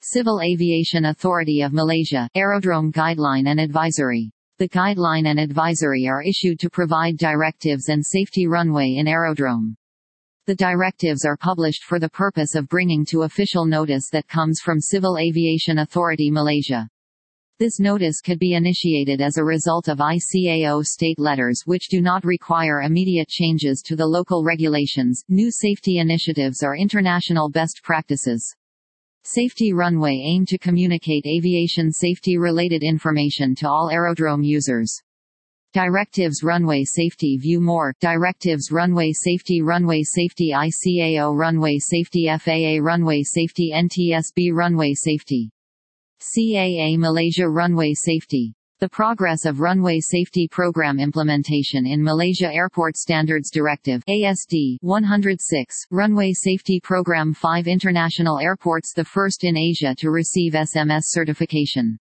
Civil Aviation Authority of Malaysia, Aerodrome Guideline and Advisory. The guideline and advisory are issued to provide directives and safety runway in aerodrome. The directives are published for the purpose of bringing to official notice that comes from Civil Aviation Authority Malaysia. This notice could be initiated as a result of ICAO state letters which do not require immediate changes to the local regulations, new safety initiatives or international best practices. Safety runway aim to communicate aviation safety-related information to all aerodrome users. Directives Runway Safety View more, Directives Runway Safety ICAO Runway Safety FAA Runway Safety NTSB Runway Safety CAA Malaysia Runway Safety. The progress of Runway Safety Program implementation in Malaysia Airport Standards Directive ASD 106, Runway Safety Program 5 International airports the first in Asia to receive SMS certification.